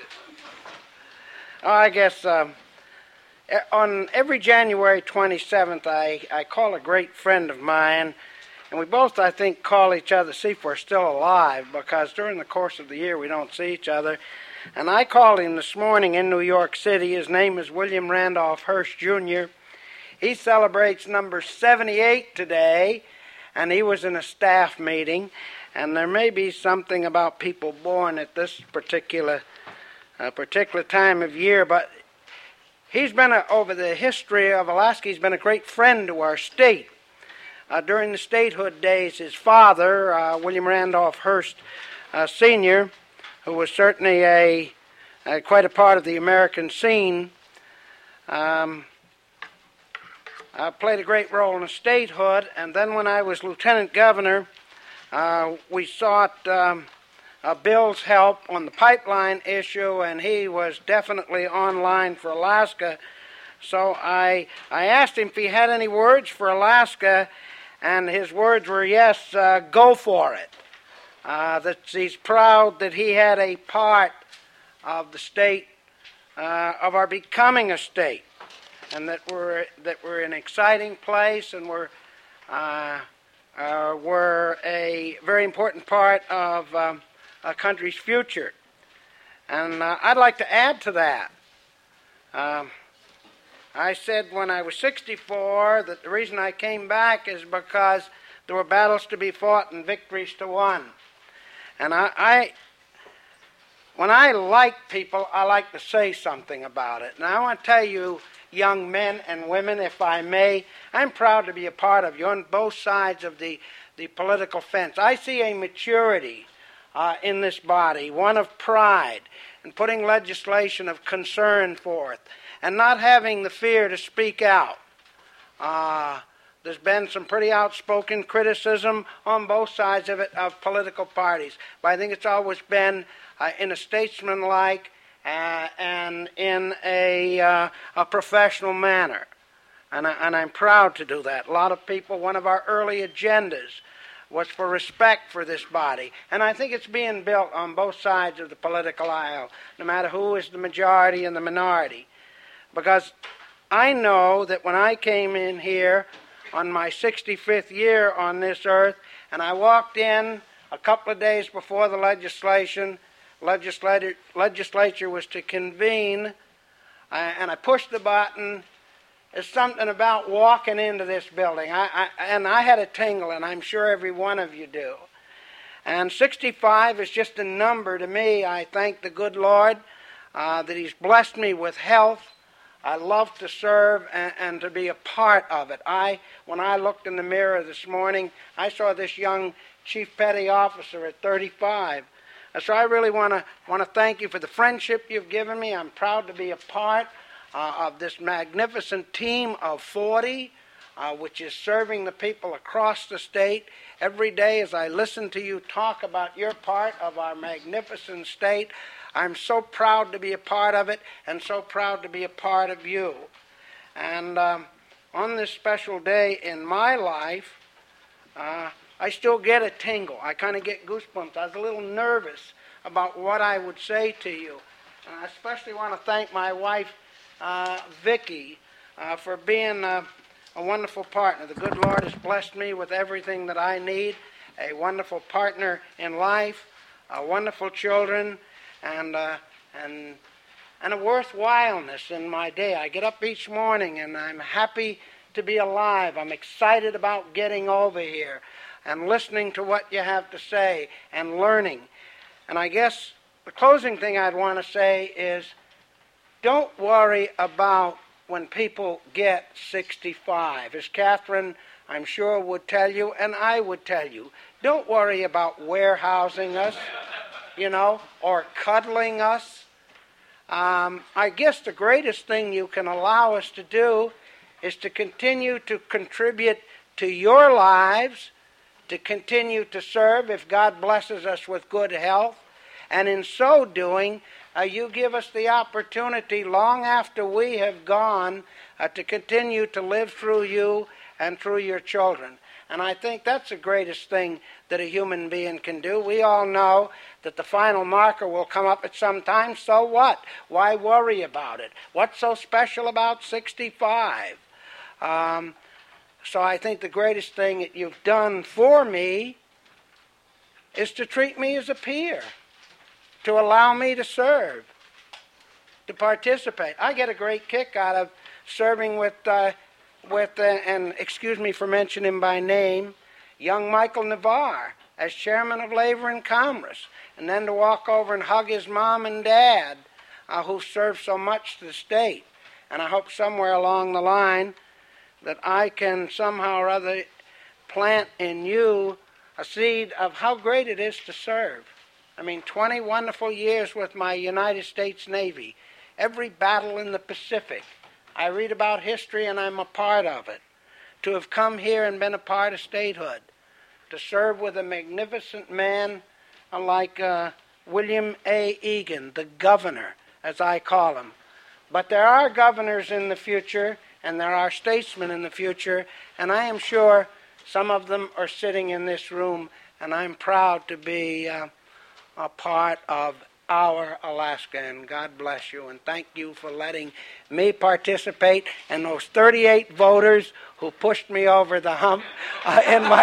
I guess... Um, On every January twenty-seventh, I, I call a great friend of mine, and we both, I think, call each other, see if we're still alive, because during the course of the year we don't see each other. And I called him this morning in New York City. His name is William Randolph Hearst, Junior He celebrates number seventy-eight today, and he was in a staff meeting, and there may be something about people born at this particular, uh, particular time of year, but he's been, a, over the history of Alaska, he's been a great friend to our state. Uh, during the statehood days, his father, uh, William Randolph Hearst, uh, Senior, who was certainly a, a quite a part of the American scene, um, uh, played a great role in the statehood. And then when I was lieutenant governor, uh, we sought um, Uh, Bill's help on the pipeline issue, and he was definitely online for Alaska. So I I asked him if he had any words for Alaska, and his words were, yes, uh, go for it. Uh, that he's proud that he had a part of the state, uh, of our becoming a state, and that we're, that we're an exciting place, and we're, uh, uh, we're a very important part of um, a country's future. And uh, I'd like to add to that. Um, I said when I was sixty-four that the reason I came back is because there were battles to be fought and victories to won. And I, I when I like people, I like to say something about it. And I want to tell you, young men and women, if I may. I'm proud to be a part of you on both sides of the, the political fence. I see a maturity uh, in this body, one of pride, and putting legislation of concern forth, and not having the fear to speak out. Uh, there's been some pretty outspoken criticism on both sides of it of political parties, but I think it's always been uh, in a statesmanlike uh, and in a, uh, a professional manner, and, I, and I'm proud to do that. A lot of people, one of our early agendas was for respect for this body, and I think it's being built on both sides of the political aisle, no matter who is the majority and the minority, because I know that when I came in here on my sixty-fifth year on this earth, and I walked in a couple of days before the legislation, legislature, legislature was to convene, uh, and I pushed the button. There's something about walking into this building, I, I, and I had a tingle, and I'm sure every one of you do. And sixty-five is just a number to me. I thank the good Lord uh, that He's blessed me with health. I love to serve and, and to be a part of it. I, when I looked in the mirror this morning, I saw this young Chief Petty Officer at thirty-five. And so I really want to want to thank you for the friendship you've given me. I'm proud to be a part uh, of this magnificent team of forty, uh, which is serving the people across the state. Every day as I listen to you talk about your part of our magnificent state, I'm so proud to be a part of it and so proud to be a part of you. And um, on this special day in my life, uh, I still get a tingle. I kind of get goosebumps. I was a little nervous about what I would say to you. And I especially want to thank my wife, uh, Vicki, uh, for being uh, a wonderful partner. The good Lord has blessed me with everything that I need, a wonderful partner in life, uh, wonderful children, and uh, and and a worthwhileness in my day. I get up each morning and I'm happy to be alive. I'm excited about getting over here and listening to what you have to say and learning. And I guess the closing thing I'd want to say is, don't worry about when people get sixty-five. As Catherine, I'm sure, would tell you, and I would tell you, don't worry about warehousing us, you know, or cuddling us. Um, I guess the greatest thing you can allow us to do is to continue to contribute to your lives, to continue to serve if God blesses us with good health, and in so doing, uh, you give us the opportunity long after we have gone uh, to continue to live through you and through your children. And I think that's the greatest thing that a human being can do. We all know that the final marker will come up at some time, so what? Why worry about it? What's so special about sixty-five? Um, so I think the greatest thing that you've done for me is to treat me as a peer, to allow me to serve, to participate. I get a great kick out of serving with... Uh, with, uh, and excuse me for mentioning him by name, young Michael Navarre as chairman of Labor and Commerce, and then to walk over and hug his mom and dad uh, who served so much to the state. And I hope somewhere along the line that I can somehow or other plant in you a seed of how great it is to serve. I mean, twenty wonderful years with my United States Navy, every battle in the Pacific. I read about history and I'm a part of it. To have come here and been a part of statehood, to serve with a magnificent man like uh, William A. Egan, the governor, as I call him. But there are governors in the future and there are statesmen in the future, and I am sure some of them are sitting in this room, and I'm proud to be uh, a part of our Alaska, and God bless you, and thank you for letting me participate, and those thirty-eight voters who pushed me over the hump uh, in my...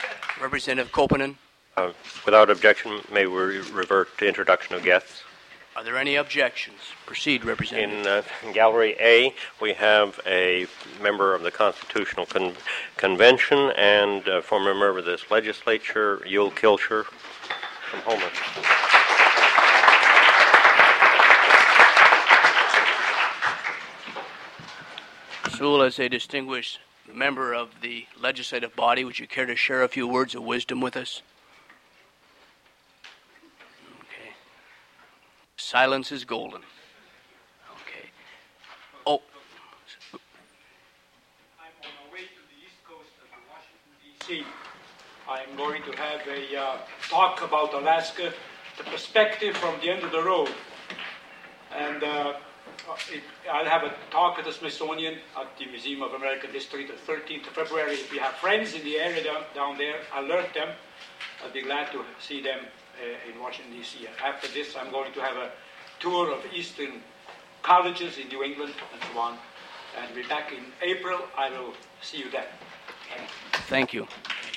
Representative Kopinen. Uh, without objection, may we revert to introduction of guests? Are there any objections? Proceed, Representative. In uh, Gallery A, we have a member of the Constitutional Con- Convention and uh, former member of this legislature, Yul Kilcher from Homer. Sewell, as a distinguished member of the legislative body, would you care to share a few words of wisdom with us? Okay. Silence is golden. Okay. Oh. I'm on my way to the east coast of Washington, D C I'm going to have a uh, talk about Alaska, the perspective from the end of the road. And uh, it, I'll have a talk at the Smithsonian at the Museum of American History the thirteenth of February. If you have friends in the area down, down there, alert them. I'll be glad to see them uh, in Washington, D C After this, I'm going to have a tour of Eastern colleges in New England and so on. And we'll be back in April. I will see you then. Thank you.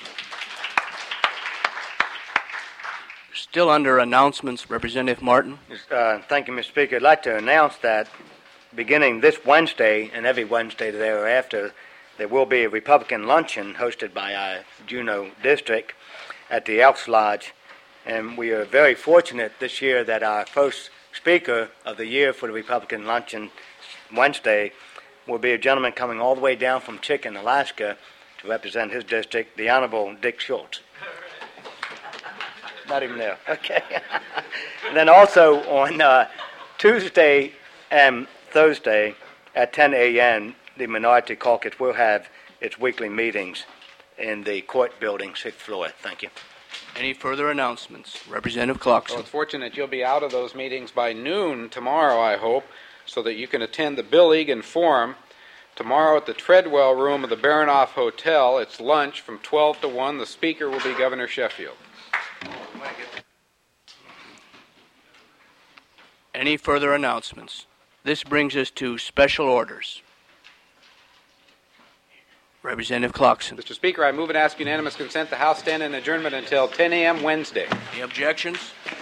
Still under announcements, Representative Martin. Uh, thank you, Mister Speaker. I'd like to announce that beginning this Wednesday and every Wednesday thereafter, there will be a Republican luncheon hosted by our Juneau district at the Elks Lodge. And we are very fortunate this year that our first speaker of the year for the Republican luncheon Wednesday will be a gentleman coming all the way down from Chicken, Alaska, to represent his district, the Honorable Dick Schultz. Not even there. Okay. And then also on uh, Tuesday and Thursday at ten a.m., the Minority Caucus will have its weekly meetings in the court building, sixth floor. Thank you. Any further announcements? Representative Clarkson. Well, it's fortunate you'll be out of those meetings by noon tomorrow, I hope, so that you can attend the Bill Egan Forum tomorrow at the Treadwell Room of the Baranoff Hotel. It's lunch from twelve to one. The speaker will be Governor Sheffield. Any further announcements? This brings us to special orders. Representative Clarkson. Mister Speaker, I move and ask unanimous consent the House stand in adjournment until ten a.m. Wednesday. Any objections?